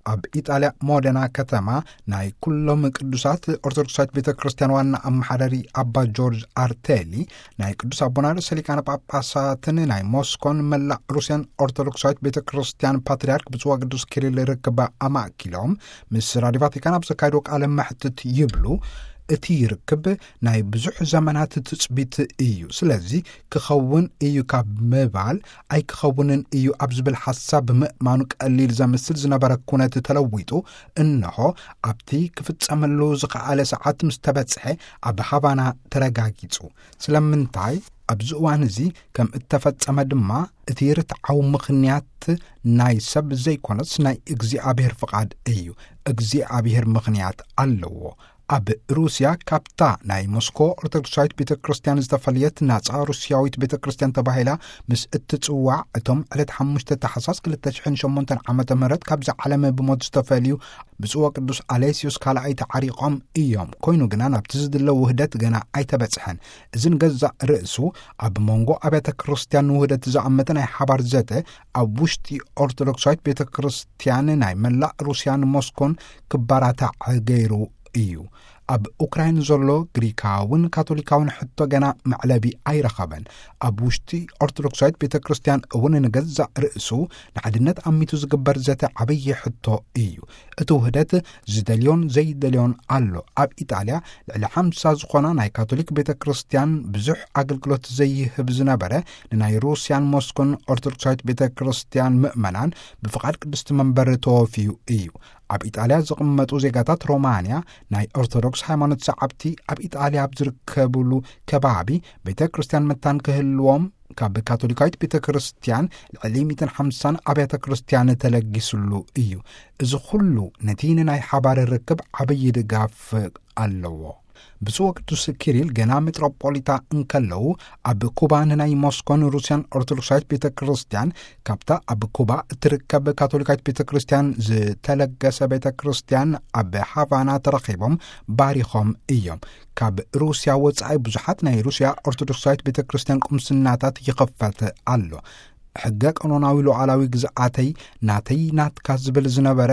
ኣብ ኢጣልያ ሞደና ከተማ ናይ ኩሎም ቅዱሳት ኦርቶዶክሳዊት ቤተ ክርስቲያን ዋና ኣመሓዳሪ ኣባ ጆርጅ አርቴሊ ናይ ቅዱስ አቡነ ርእሰ ሊቃነ ጳጳሳትን ናይ ሞስኮን መላእ ሩስያን ኦርቶዶክሳዊት ቤተ ክርስቲያን ፓትርያርክ ብፁዕ ወቅዱስ ኪሪል ርክባ ኣማኪሎም ምስ ራድዮ ቫቲካን ኣብ ዘካይዶ ቃለ መሕትት ይብሉ እቲ ይርክብ ናይ ብዙሕ ዘመናት ትጽቢት እዩ ስለዚ ክኸውን እዩ ካብ ምባል ኣይ ክኸውንን እዩ ኣብ ዝብል ሓሳብ ምእማኑ ቀሊል ዘምስል ዝነበረ ኩነት ተለዊጡ እንሆ ኣብቲ ክፍጸመሉ ዝኸኣለ ሰዓት ምስ ተበጽሐ ኣብ ሃቫና ተረጋጊጹ ስለምንታይ ኣብዚ እዋን እዚ ከም እተፈጸመ ድማ እቲ ርትዓዊ ምኽንያት ናይ ሰብ ዘይኮነስ ናይ እግዚኣብሔር ፍቓድ እዩ እግዚኣብሔር ምኽንያት ኣለዎ ኣብ ሩስያ ካፕታ ናይ ሞስኮ ኦርቶዶክሳዊት ቤተ ክርስቲያን ዝተፈልየት ናጻ ሩስያዊት ቤተ ክርስቲያን ተባሂላ ምስ እትጽዋዕ እቶም ዕለት 5 ታሕሳስ 2008 ዓመተ ምህረት ካብዚ ዓለም ብሞት ዝተፈልዩ ብፁዕ ቅዱስ አሌሲዮስ ካልኣይ ተዓሪቖም እዮም ኮይኑ ግና ናብቲ ዝድለው ውህደት ገና ኣይተበጽሐን እዝን ገዛእ ርእሱ ኣብ መንጎ ኣብያተ ክርስቲያን ውህደት ዝኣመተ ናይ ሓባር ዘተ ኣብ ውሽጢ ኦርቶዶክሳዊት ቤተ ክርስቲያን ናይ መላእ ሩስያን ሞስኮን ክባራታዕ ገይሩ እዩ ኣብ ኡክራይን ዘሎ ግሪካውን ካቶሊካውን ሕቶ ገና መዕለቢ ኣይረኸበን ኣብ ውሽጢ ኦርቶዶክሳዊት ቤተ ክርስቲያን እውን ንገዛእ ርእሱ ንዓድነት ኣሚቱ ዝግበር ዘተ ዓበይ ሕቶ እዩ እቲ ውህደት ዝደልዮን ዘይደልዮን ኣሎ ኣብ ኢጣልያ ልዕሊ 50 ዝኾና ናይ ካቶሊክ ቤተ ክርስቲያን ብዙሕ ኣገልግሎት ዘይህብ ዝነበረ ንናይ ሩስያን ሞስኮን ኦርቶዶክሳዊት ቤተ ክርስቲያን ምእመናን ብፍቓድ ቅድስቲ መንበር ተወፊዩ እዩ ኣብ ኢጣልያ ዝቕመጡ ዜጋታት ሮማንያ ናይ ኦርቶዶክስ ሃይማኖት ሰዓብቲ ኣብ ኢጣልያ ኣብ ዝርከብሉ ከባቢ ቤተ ክርስቲያን መታን ክህልዎም ካብ ካቶሊካዊት ቤተ ክርስቲያን ልዕሊ 150 ኣብያተ ክርስቲያን ተለጊስሉ እዩ እዚ ኩሉ ነቲ ናይ ሓባር ርክብ ዓበይ ድጋፍ ኣለዎ ብፁዕ ቅዱስ ኪሪል ገና ሜትሮፖሊታ እንከለው ኣብ ኩባ ናይ ሞስኮን ሩስያን ኦርቶዶክሳዊት ቤተ ክርስቲያን ካብታ ኣብ ኩባ እትርከብ ካቶሊካዊት ቤተ ክርስቲያን ዝተለገሰ ቤተ ክርስቲያን ኣብ ሃቫና ተረኺቦም ባሪኾም እዮም ካብ ሩስያ ወጻኢ ብዙሓት ናይ ሩስያ ኦርቶዶክሳዊት ቤተ ክርስቲያን ቁምስናታት ይኸፈት ኣሎ ሕገ ቀኖናዊ ሉዓላዊ ግዝኣተይ ናተይ ናትካ ዝብል ዝነበረ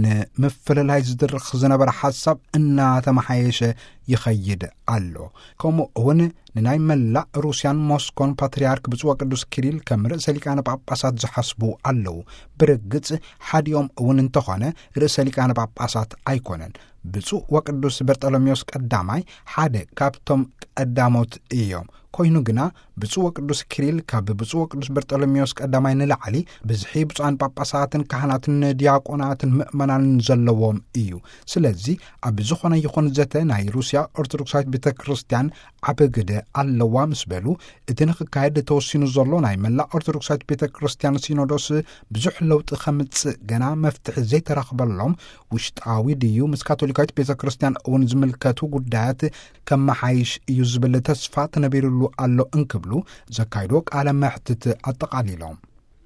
ንምፍልላይ ዝድርኽ ዝነበረ ሓሳብ እናተመሓየሸ ይኸይድ ኣሎ ከምኡ እውን ንናይ መላእ ሩስያን ሞስኮን ፓትርያርክ ብፁዕ ቅዱስ ኪሪል ከም ርእሰ ሊቃነ ጳጳሳት ዝሓስቡ ኣለዉ ብርግጽ ሓዲኦም እውን እንተኾነ ርእሰ ሊቃነ ጳጳሳት ኣይኮነን ብፁዕ ወቅዱስ በርጠሎሜዎስ ቀዳማይ ሓደ ካብቶም ቀዳሞት እዮም ኮይኑ ግና ብፁዕ ወቅዱስ ኪሪል ካብ ብፁዕ ወቅዱስ በርጠሎሜዎስ ቀዳማይ ንላዕሊ ብዝሒ ብፁዓን ጳጳሳትን ካህናትን ዲያቆናትን ምእመናንን ዘለዎም እዩ ስለዚ ኣብ ዝኾነ ይኹን ዘተ ናይ ሩስያ ኦርቶዶክሳዊት ቤተ ክርስቲያን ዓበግደ ኣለዋ ምስ በሉ እቲ ንኽካየድ ተወሲኑ ዘሎ ናይ መላእ ኦርቶዶክሳዊት ቤተ ክርስቲያን ሲኖዶስ ብዙሕ ለውጢ ከምጽእ ገና መፍትሒ ዘይተረኽበሎም ውሽጣዊ ድዩ ምስ ካቶሊካዊት ቤተ ክርስቲያን እውን ዝምልከቱ ጉዳያት ከመሓይሽ እዩ ዝብል ተስፋ ተነቢሩሉ ኣሎ እንክብሉ ዘካይዶ ቃለ መሕትት ኣጠቃሊሎም